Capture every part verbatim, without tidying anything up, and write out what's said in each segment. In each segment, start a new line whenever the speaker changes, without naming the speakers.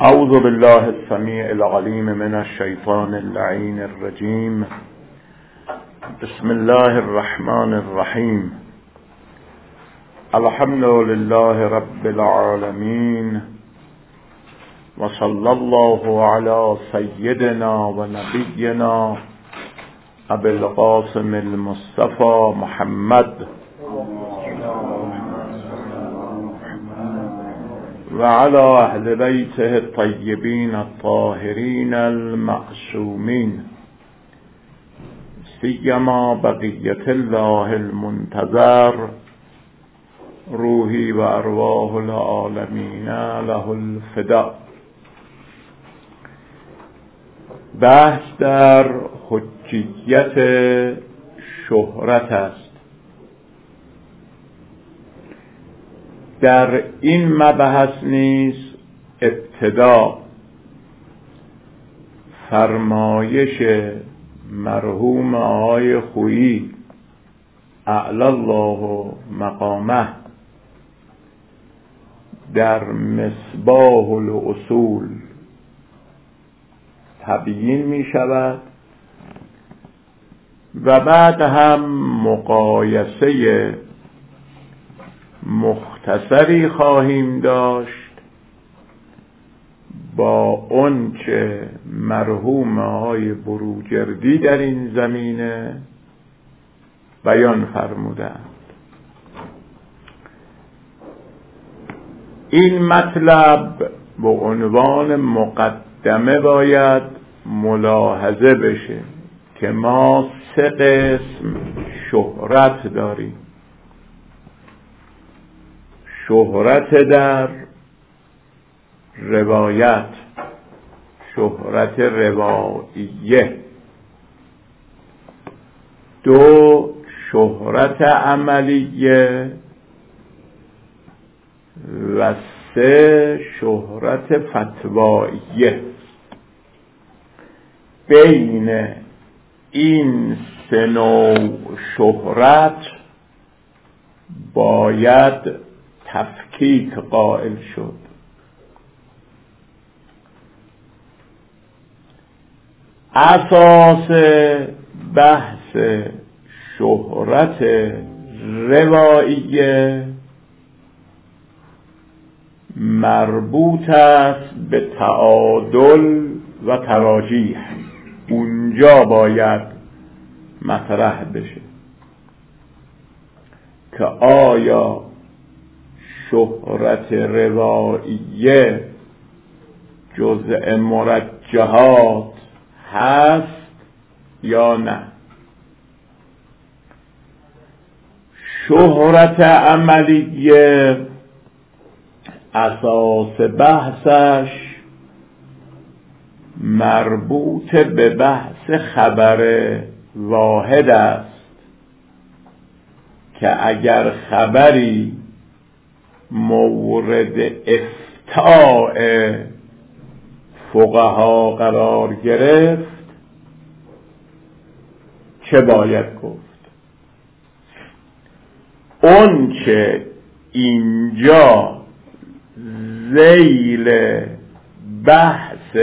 اعوذ بالله السمیع العلیم من الشیطان اللعین الرجیم. بسم الله الرحمن الرحیم. الحمد لله رب العالمین و صلی الله علی سیدنا و نبینا ابی القاسم المصطفى محمد و علی اهل بیته الطیبین الطاهرین المعصومین، سیما بقیة الله المنتظر، روحی و ارواح العالمین له الفداء. بحث در حجیت شهرت است. در این مبحث نیز ابتدا فرمایش مرحوم آقای خویی اعلی الله مقامه در مصباح الاصول تبیین می شود و بعد هم مقایسه مختصری خواهیم داشت با آنچه مرحوم آقای بروجردی در این زمینه بیان فرمودند. این مطلب به عنوان مقدمه باید ملاحظه بشه که ما سه قسم شهرت داریم: شهرت در روایت، شهرت رواییه، دو شهرت عملیه و سه شهرت فتواییه. بین این سه نوع شهرت باید تفکیک قائل شد. اساس بحث شهرت رواییه مربوط است به تعادل و تراجیح. اونجا باید مطرح بشه که آیا شهرت رواییه جزء مرجحات هست یا نه. شهرت عملیه اساس بحثش مربوط به بحث خبر واحد است که اگر خبری مورد افتاء فقها قرار گرفت چه باید گفت؟ اون که اینجا ذیل بحث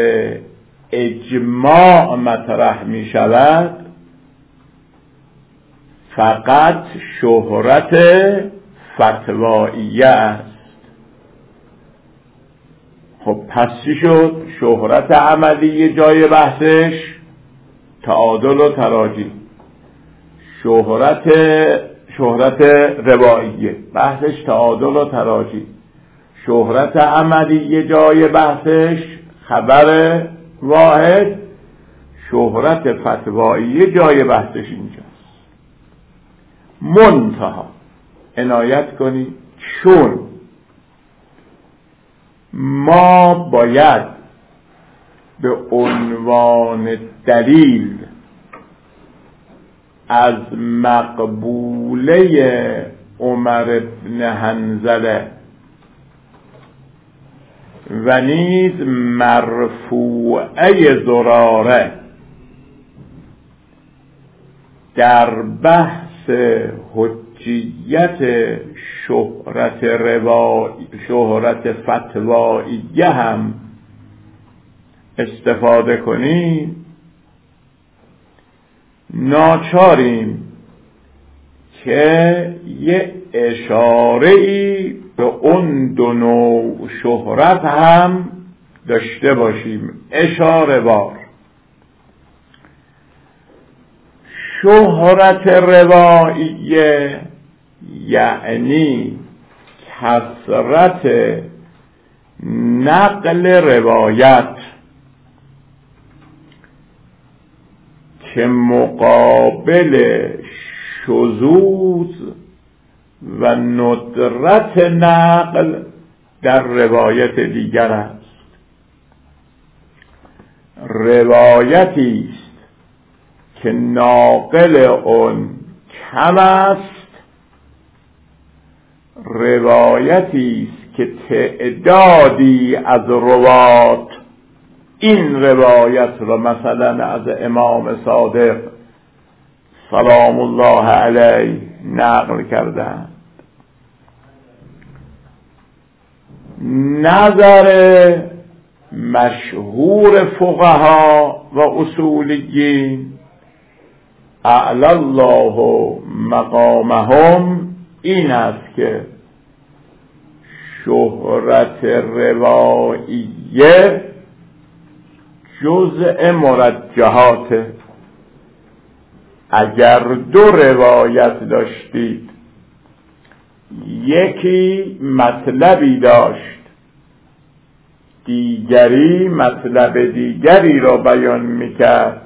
اجماع مطرح می شود فقط شهرت فتواییه است. خب پس چی شد؟ شهرت عملی جای بحثش تعادل و تراجیح، شهرت شهرت رواییه بحثش تعادل و تراجیح، شهرت عملی جای بحثش خبر واحد، شهرت فتواییه جای بحثش اینجاست. منتها عنایت کنید چون ما باید به عنوان دلیل از مقبوله عمر بن حنظله و نیز مرفوعه زراره در بحث حجیت شهرت روا... شهرت فتواییه هم استفاده کنیم ناچاریم که یه اشاره‌ای به اون دو نوع شهرت هم داشته باشیم. اشاره بار شهرت رواییه یعنی کثرت نقل روایت که مقابل شذوذ و ندرت نقل در روایت دیگر است. روایتی است که ناقل اون کم است، روایتی است که تعدادی از روات این روایت را مثلا از امام صادق سلام الله علیه نقل کردند. نظر مشهور فقها و اصولیین اعلی الله مقامهم این است که شهرت رواییه جزء مرجحات. اگر دو روایت داشتید، یکی مطلبی داشت، دیگری مطلب دیگری را بیان میکرد،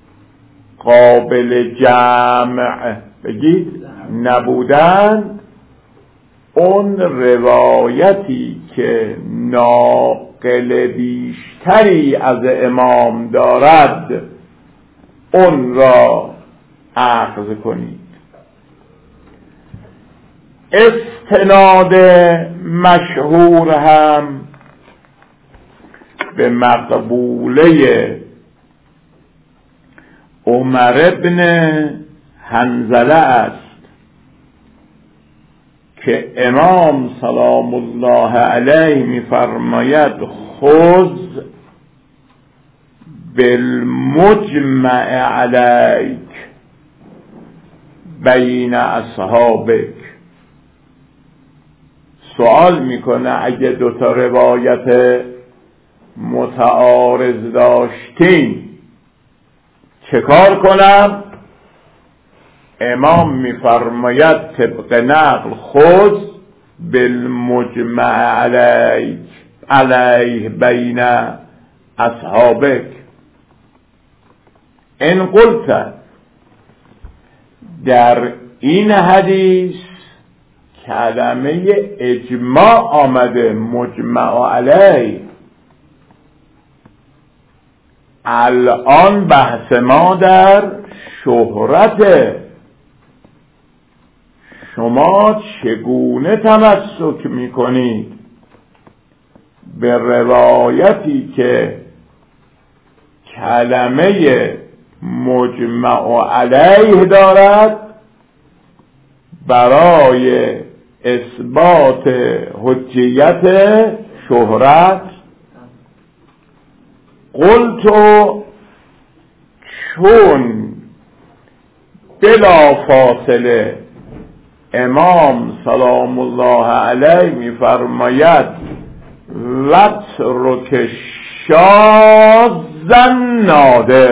قابل جمع بگید نبودند، اون روایتی که ناقل بیشتری از امام دارد اون را اخذ کنید. استناد مشهور هم به مقبوله عمر ابن حنظله است که امام سلام الله علیه می‌فرماید خذ بالمجمع علیک بین اصحابک. سوال میکنه اگه دوتا روایت متعارض داشتین چه کار کنم؟ امام میفرماید طبق نقل خود بالمجمع علیک علیه بین اصحابک. ان قلت، در این حدیث کلمه اجماع آمده، مجمع علیه. الان بحث ما در شهرت. شما چگونه تمسک میکنید به روایتی که کلمه مجمع علیه دارد برای اثبات حجیت شهرت؟ قلتو، چون بلا فاصله امام سلام الله علیه میفرماید وترک شاذ نادر.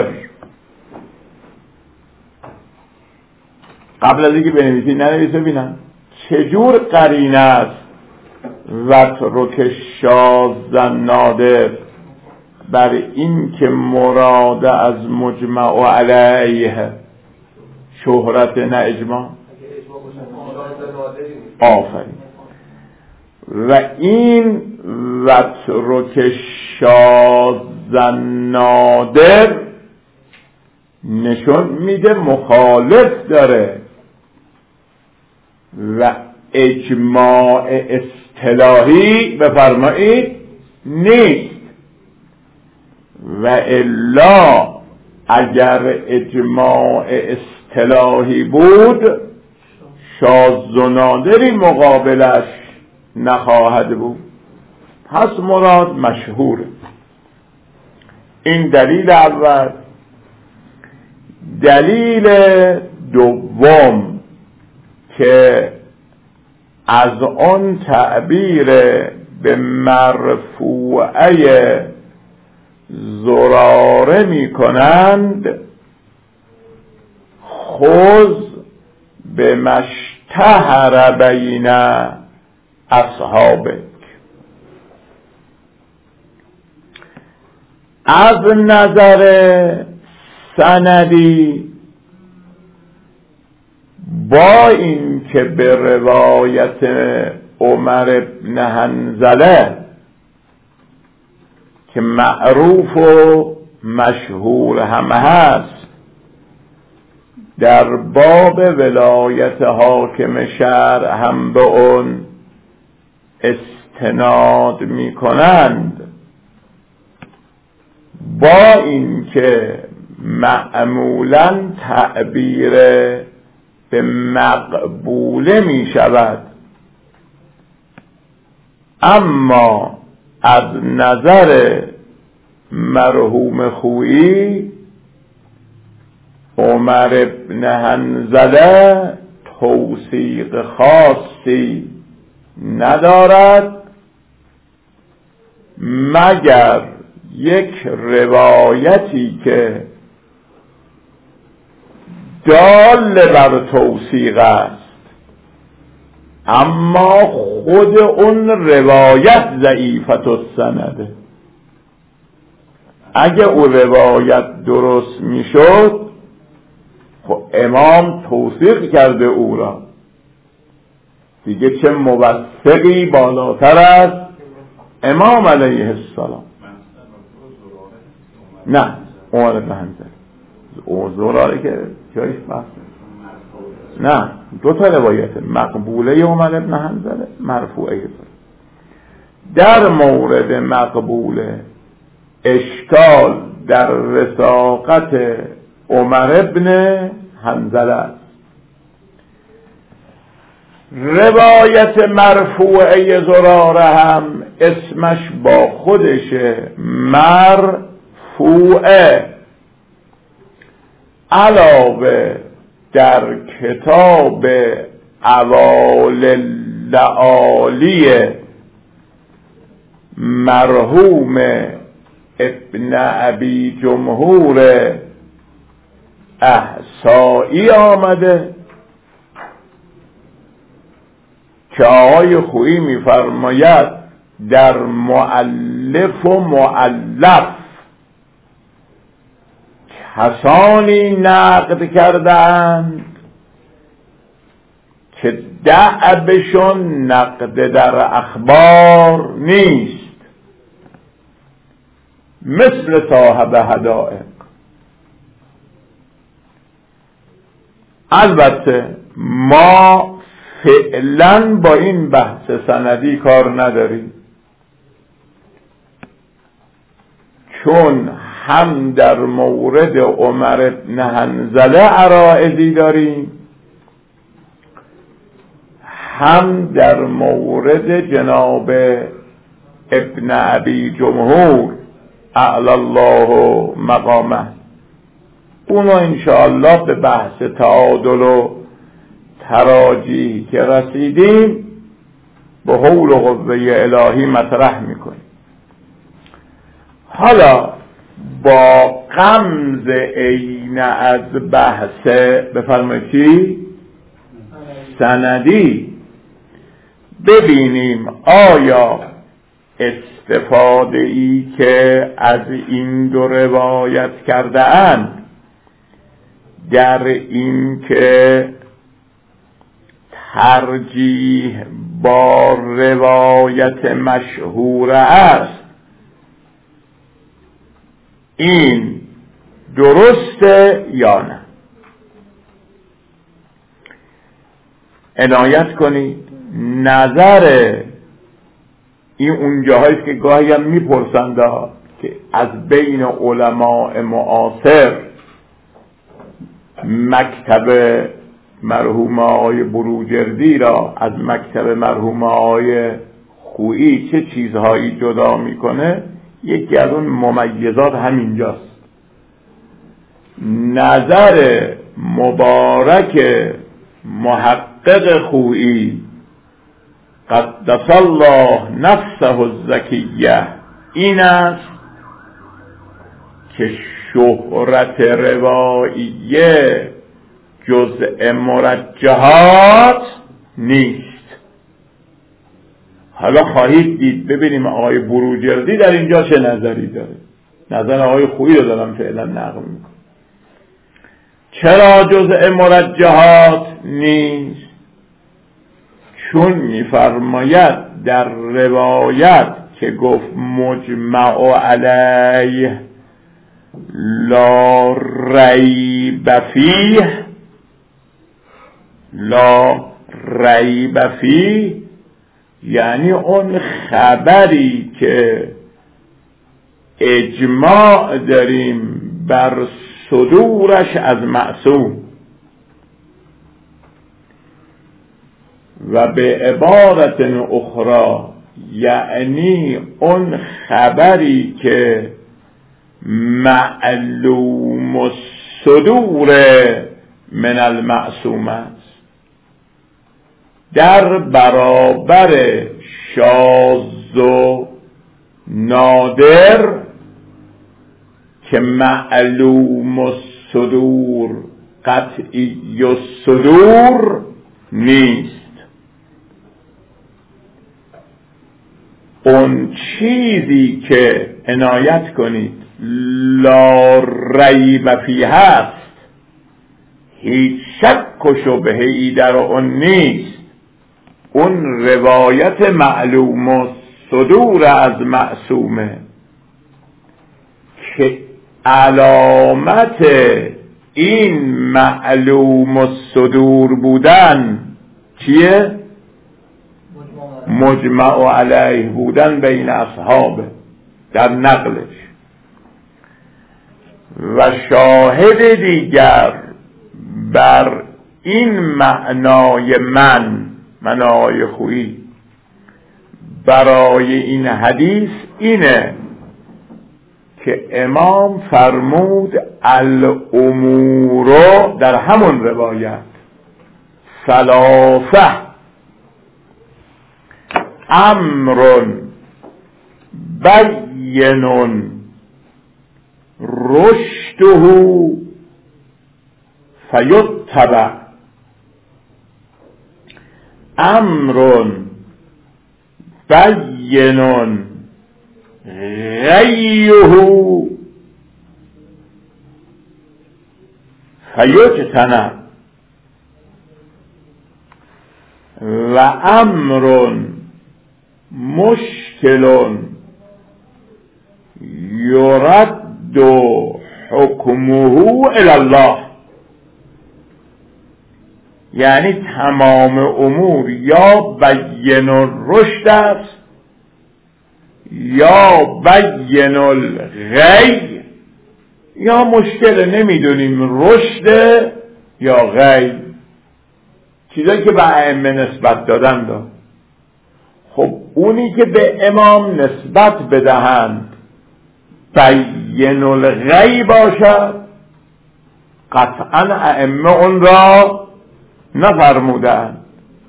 قبل از اینکه بنویسی ننویسه ببینم چجور قرینه است وترک شاذ نادر بر این که مراد از مجمع علیه شهرت نه اجماع. آفرین. و این وترک شاذ نادر نشون میده مخالف داره و اجماع اصطلاحی بفرمایید نیست. و الا اگر اجماع اصطلاحی بود شاذ و نادری مقابلش نخواهد بود. پس مراد مشهوره. این دلیل اول. دلیل دوم که از آن تعبیر به مرفوعه زراره می کنند خذ به مشتهر بین اصحابک. از نظر سندی با این که به روایت عمر بن حنظله که معروف و مشهور هم هست در باب ولایت حاکم شرع هم به اون استناد می کنند، با این که معمولا تعبیر به مقبوله می شود، اما از نظر مرحوم خویی عمر بن حنظله توثیق خاصی ندارد مگر یک روایتی که دال بر توثیق است، اما خود اون روایت ضعیفت السنده. اگه او روایت درست میشد خب امام توثیق کرده او را، دیگه چه موثقی بالاتر از امام علیه السلام. نه عمر بن حنظله او زراره که جایش بحث نه، دو تا روایت، مقبوله عمر بن حنظله، مرفوعه. در مورد مقبوله اشکال در رساقت عمر بن حنظله است. روایت مرفوعه زراره هم اسمش با خودشه مرفوعه. علاوه در کتاب اوال اللعالی مرحوم ابن ابی جمهور احصایی آمده که آقای خویی می‌فرماید در مؤلف و مؤلف کسانی نقد کردند که دعبشون نقد در اخبار نیست، مثل صاحب حدائق. البته ما فعلا با این بحث سندی کار نداریم، چون هم در مورد عمر بن حنظله عرائضی داریم، هم در مورد جناب ابن ابی جمهور اعلی الله مقامه. اونو انشاءالله به بحث تعادل و تراجیح که رسیدیم به حول و قوه الهی مطرح میکنیم. حالا با غمز عین از بحث بفرمایید چی؟ سندی ببینیم آیا استفاده ای که از این دو روایت کرده اند در این که ترجیح با روایت مشهور است این درسته یا نه. عنایت کنید نظر این اونجاهایی که گاهی هم میپرسند که از بین علماء معاصر مکتب مرحوم آقای بروجردی را از مکتب مرحوم آقای خویی چه چیزهایی جدا میکنه، یکی از اون ممیزات همینجاست. نظر مبارک محقق خویی قدس الله نفسه الزکیه این است که شهرت رواییه جزء مرجحات نیست. حالا خواهید دید، ببینیم آقای بروجردی در اینجا چه نظری داره. نظر آقای خویی رو دارم فعلا نقل میکنم. چرا جزء مرجحات نیست؟ چون میفرماید در روایت که گفت مجمع علیه لا ریب فیه، لا ریب فیه یعنی اون خبری که اجماع داریم بر صدورش از معصوم، و به عبارت اخرى یعنی اون خبری که معلوم الصدور من المعصوم است در برابر شاذ و نادر که معلوم الصدور قطعی الصدور نیست. اون چیزی که عنایت کنید لا ریب فیه هست، هیچ شک و شبهه ای در اون نیست، اون روایت معلوم و صدور از معصومه که علامت این معلوم و صدور بودن چیه؟ مجمع علیه بودن بین اصحابه در نقلش. و شاهد دیگر بر این معنای من معنای خویی برای این حدیث اینه که امام فرمود الامور در همون روایت ثلاثه امر بین رشده فیتبع، امر بین غیه فیجتنب، و امر مشکل یرد حکمه الی الله، یعنی تمام امور یا بین الرشد است یا بین الغی، یا مشکل نمیدونیم رشد یا غی، چیزایی که به ائمه نسبت دادن داد. خب اونی که به امام نسبت بدهند بین الغی باشد قطعا ائمه اون را نفرمودند.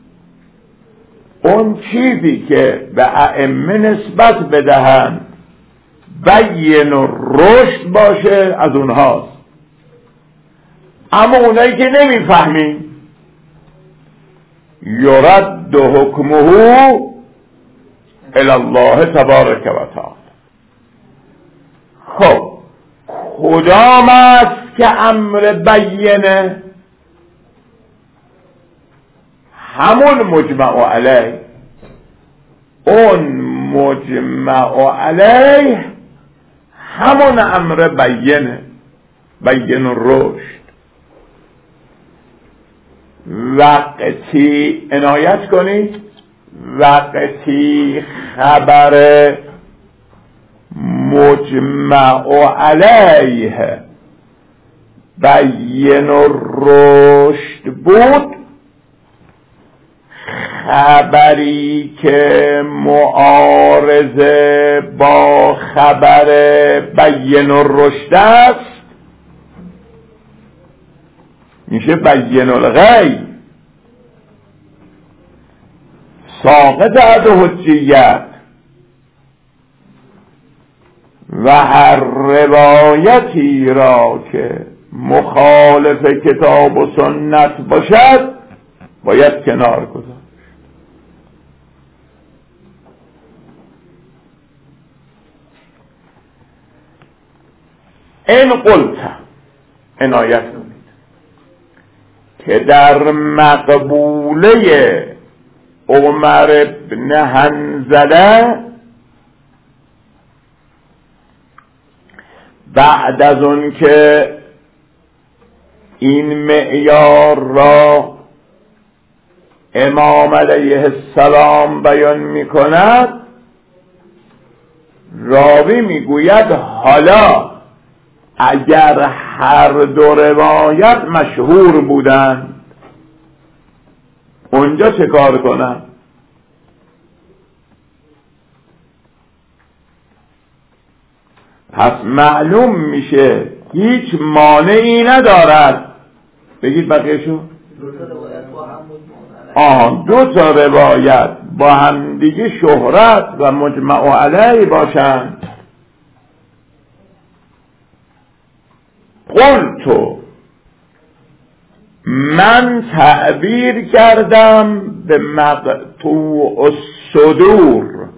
اون چیزی که به ائمه نسبت بدهند بین الرشد باشه از اونهاست. اما اونایی که نمیفهمیم یرد حکمه الی الله تبارک و تعالی. خب کدام است که امر بینه؟ همون مجمع علیه. اون مجمع علیه همون امر بینه، بین الرشد. وقتی عنایت کنید، وقتی خبر مجمع علیه بین الرشد بود، خبری که معارضه با خبر بین الرشد است میشه بین الغی، ساقط از حجیت. و هر روایتی را که مخالف کتاب و سنت باشد باید کنار گذاشت. این قلت عنایت کنید که در مقبوله عمر بن حنظله بعد از اون که این معیار را امام علیه السلام بیان می کند، راوی می گوید حالا اگر هر دو روایت مشهور بودند اونجا چه کار کنم؟ پس معلوم میشه هیچ مانعی ندارد. بگید بقیه‌شو. آه دو تا روایت با هم دیگه شهرت و مجمع علیه باشند. قلتو من تعبیر کردم به مقطوع الصدور،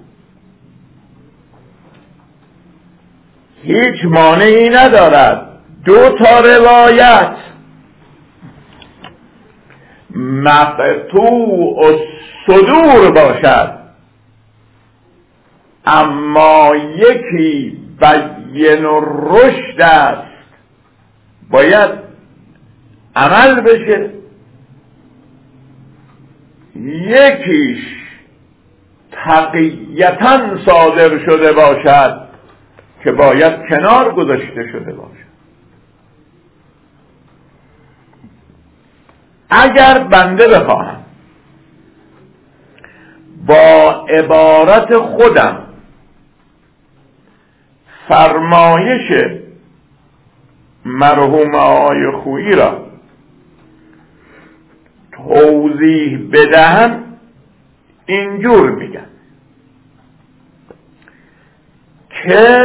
هیچ مانعی ندارد دو تا روایت مقطوع الصدور باشد، اما یکی بین الرشد است باید عمل بشه، یکیش تقییتاً صادر شده باشد که باید کنار گذاشته شده باشد. اگر بنده بخواهم با عبارت خودم فرمایش مرحوم آقای خویی را توضیح بدهم اینجور میگم که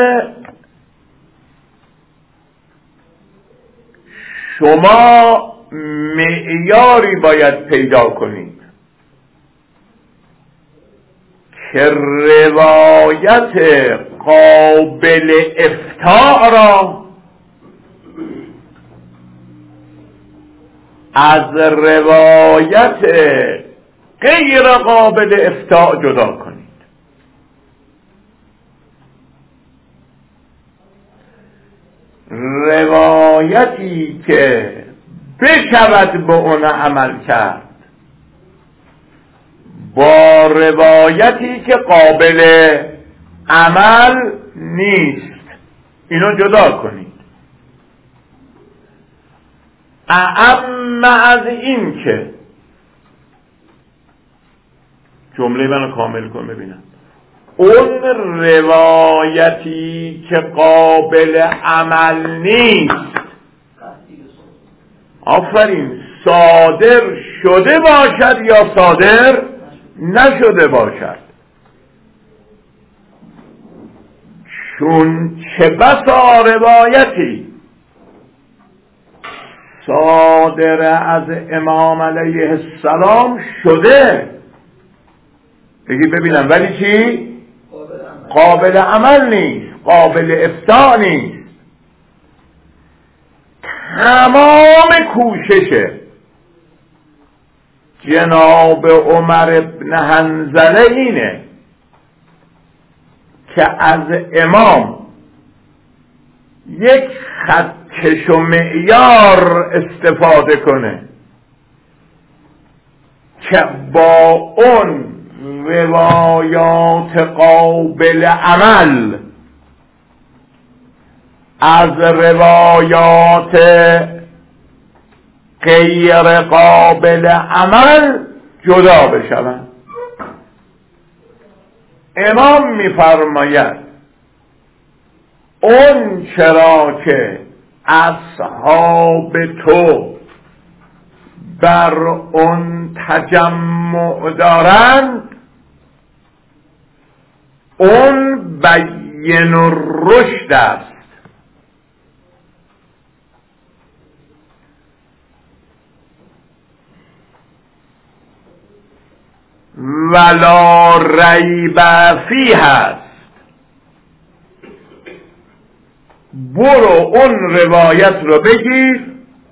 شما معیاری باید پیدا کنید که روایت قابل افتاء را از روایت غیر قابل افتاء جدا کنید. روایتی که بشود به اون عمل کرد با روایتی که قابل عمل نیست، اینو جدا کنید. اما از این که جمله منو کامل کن ببینم، اون روایتی که قابل عمل نیست، آفرین، صادر شده باشد یا صادر نشده باشد، چون چه بسا روایتی صادر از امام علیه السلام شده، بگید ببینم، ولی چی؟ قابل عمل نیست، قابل افتاء نیست. تمام کوشش جناب عمر بن حنظله اینه که از امام یک خطکش و معیار استفاده کنه که با اون روایات قابل عمل از روایات غیر قابل عمل جدا بشوند. امام میفرماید اون چرا که اصحاب تو بر اون تجمع دارند اون بین الرشد است. ولا ریب فیه است. برو اون روایت رو بگیر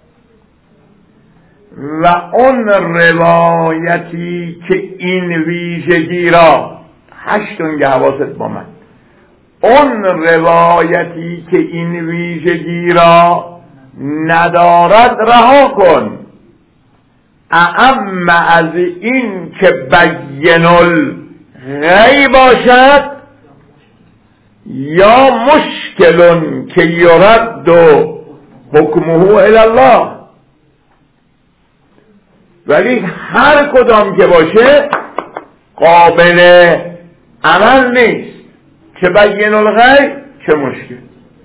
و اون روایتی که این ویژگی را هشتونگه حواست با من، اون روایتی که این ویژگی را ندارد رها کن. اعم از این که بین الغیب باشد یا مشکلون که یرد و حکمه الی الله، ولی هر کدام که باشه قابل عمل نیست، چه بین الغیب چه مشکل.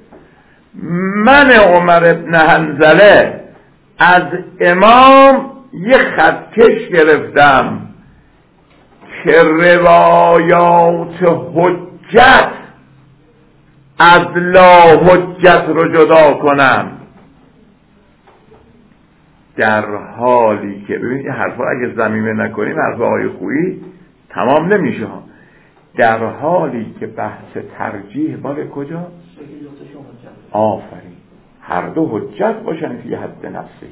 من عمر ابن حنظله از امام یه خطکش گرفتم که روایات حجت از لا حجت رو جدا کنم، در حالی که ببینید این حرفا اگه ضمیمه نکنیم حرف آقای خویی تمام نمیشه ها. در حالی که بحث ترجیح مال کجا؟ آفرین، هر دو حجت باشن فی حد نفسی.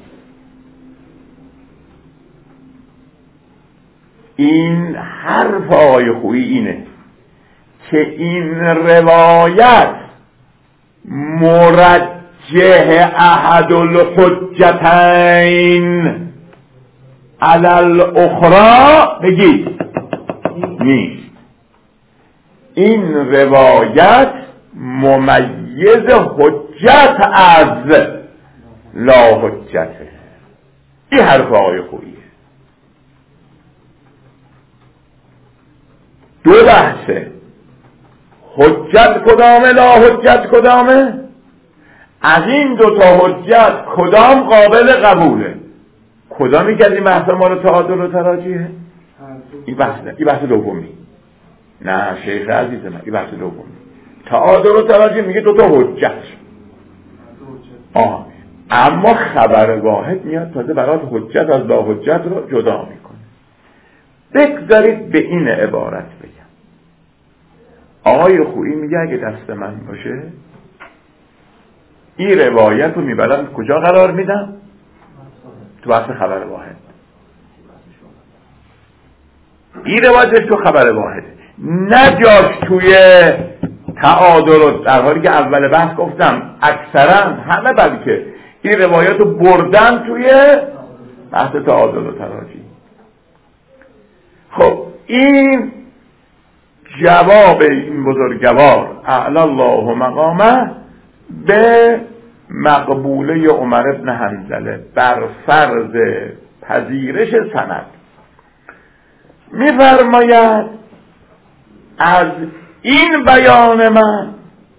این حرف آقای خویی اینه که این روایت مرجح احد الحجتین علی الاخرى بگید نیست. این روایت ممیز حجت از لا حجته. این حرف آقای خوییه. دو بحثه، حجت کدامه لا حجت کدامه. از این دو تا حجت کدام قابل قبوله؟ کدامی که از این بحث ما رو تعادل و تراجیحه؟ این بحث نه، این بحث دومی. نه شیخ عزیز من، این بحث دومی. تعادل و تراجیح میگه دو تا حجت. آه. اما خبر واحد میاد تازه برات حجت از لا حجت رو جدا میکنه. بگذارید به این عبارت بگم. آقای خویی میگه اگه دست من باشه این روایت رو میبرم کجا قرار میدم؟ تو بحث خبر واحد. این روایتش تو خبر واحد، نجاش توی تعادل، در حالی که اول بحث گفتم اکثرا همه بلکه این روایت رو بردن توی بحث تعادل و تراجیح. خب این جواب این بزرگوار اعلی الله مقامه به مقبوله عمر ابن حنظله بر فرض پذیرش سند می‌فرماید از این بیان من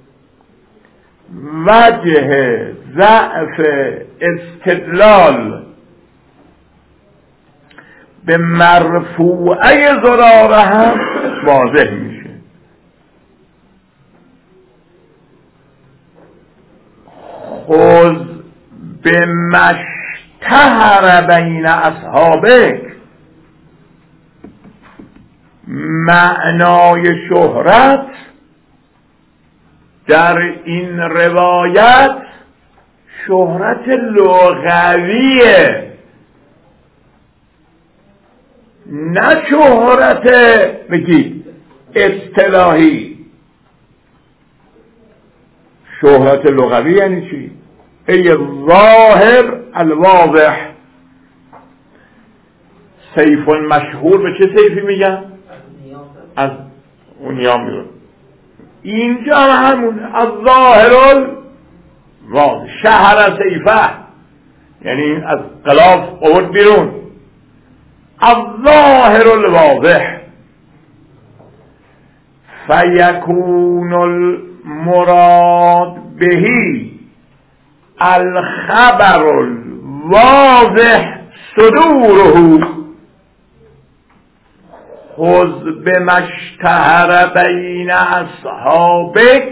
وجه ضعف استدلال به مرفوعه زراره هم واضح میشه. خذ به مشتهر بین اصحابک، معنای شهرت در این روایت شهرت لغویه، نه شهرت بگید اصطلاحی. شهرت لغوی یعنی چی؟ ای ظاهر الواضح. سیف مشهور به چه سیفی میگن؟ از اونیا میگن. اینجا همون از ظاهر الواضح، شهر سیفه یعنی از غلاف آورد بیرون. الظاهر الواضح فیکون المراد بهی الخبر الواضح صدوره خذ بما اشتهر بین اصحابک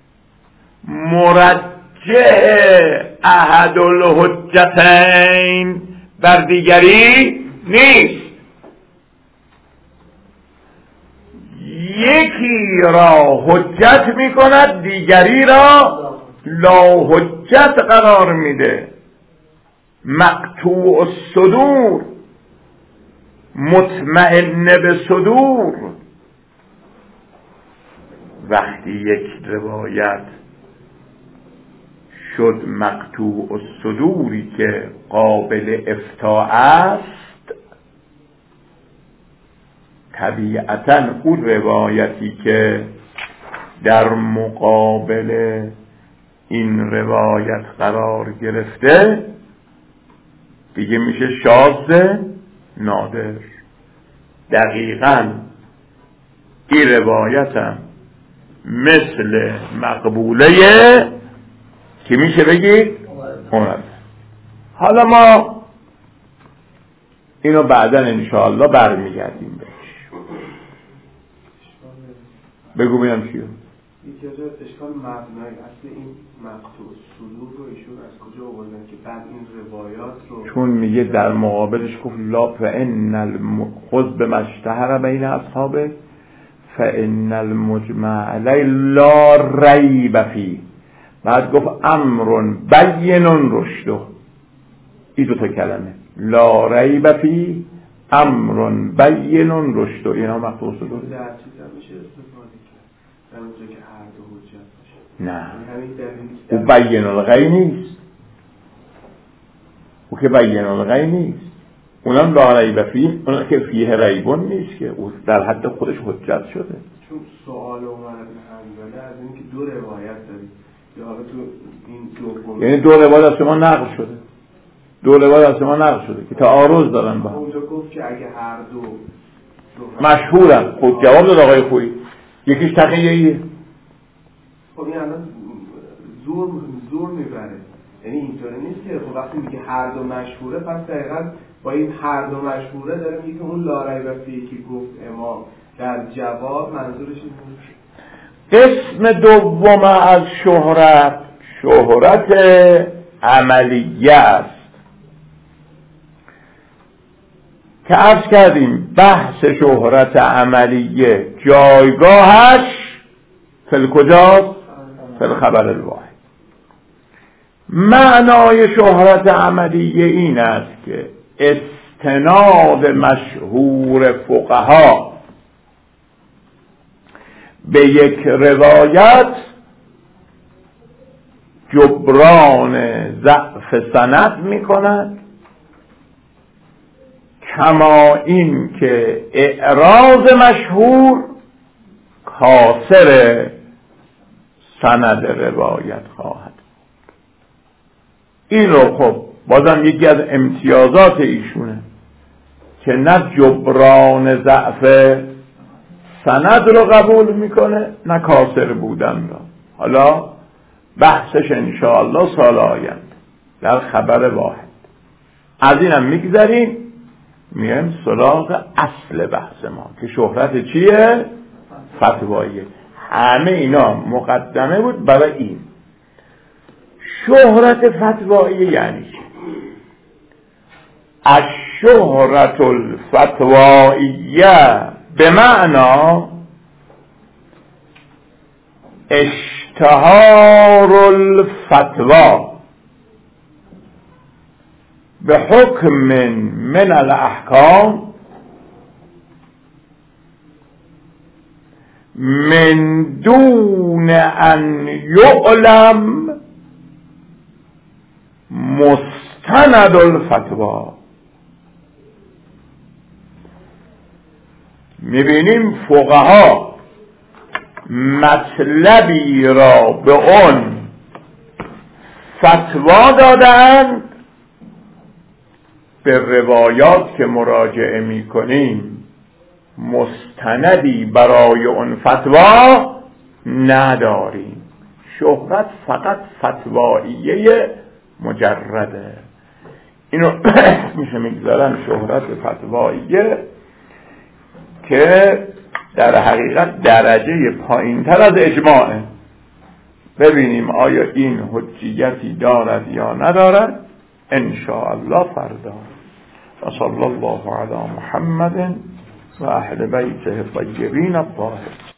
مرجح احد الحجتین بر دیگری نیست. یکی را حجت می کند دیگری را لا حجت قرار میده. مقطوع الصدور، مطمئن به صدور. وقتی یک روایت شد مقطوع الصدوری که قابل افتاء است، طبیعتاً اون روایتی که در مقابل این روایت قرار گرفته دیگه میشه شاذ نادر. دقیقاً این روایتم مثل مقبوله که میشه بگید اونم. حالا ما اینو بعداً انشاءالله برمیگردیم بهش. بگو بینم چیه؟
یکی از اشکال مبنای اصل این مقطوع صدور رو ایشون از کجا آوردن که بعد این روایات رو،
چون میگه در مقابلش گفت لا فإن الخذ بما اشتهر بین اصحابه فإن المجمع علی لا ریب فیه. بعد گفت امر بین رشد. این دو تا کلمه لا ریب فیه امر بین رشد، اینا مقطوع صدور.
در چیز هم میشه استفاده کرد در اونجا که هر دو حجت باشه.
نه او بین الغی نیست، او که بین الغی نیست. اونم لا ریب فیه، اونم که فیه ریبون نیست که او در حد خودش حجت شده.
چون سوال عمر بن حنظله از این که دو روایت داریم یا حالا تو این دو،
یعنی دو روایت از شما نقل شده، دو روایت از شما نقل شده که تعارض دارن با هم.
اونجا گفت که اگه هر دو
مشهورن. خود جواب داد آقای خویی، یکیش تقییه.
خب این الان زور زور میبره، یعنی اینطوری نیست که خب وقتی میگه هر دو مشهوره پس دقیقاً با این هر دو مشهوره داره میگه اون لا ریب فیه که گفت امام در جواب منظورش این نیست.
قسم دوم از شهرت شهرت عملیه است که عرض کردیم بحث شهرت عملیه جایگاهش فل کجاست؟ فل خبر الواحد. معنای شهرت عملیه این است که استناد مشهور فقها به یک روایت جبران ضعف سند می کند، کما این که اعراض مشهور کاسر سند روایت خواهد. این رو خب بازم یکی از امتیازات ایشونه که نه جبران ضعف سند رو قبول میکنه نه کاسر بودن را. حالا بحثش انشاءالله سال آینده در خبر واحد. از اینم میگذاریم میایم سراغ اصل بحث ما که شهرت چیه؟ فتواییه. همه اینا مقدمه بود برای این. شهرت فتواییه یعنی چی؟ الشهرت الفتواییه به معنی اشتهار الفتوا به حکم من الاحکام من دون ان یعلم مستند الفتوا. میبینیم فقها مطلبی را به اون فتوا دادند، به روایات که مراجعه میکنیم مستندی برای اون فتوا نداریم. شهرت فقط فتواییه مجرده، اینو میشه میگذارن شهرت فتواییه که در حقیقت درجه پایین تر از اجماعه. ببینیم آیا این حجیتی دارد یا ندارد ان شاء الله فردا. و صلی الله علی محمد و اهل بیته الطیبین الطاهرین.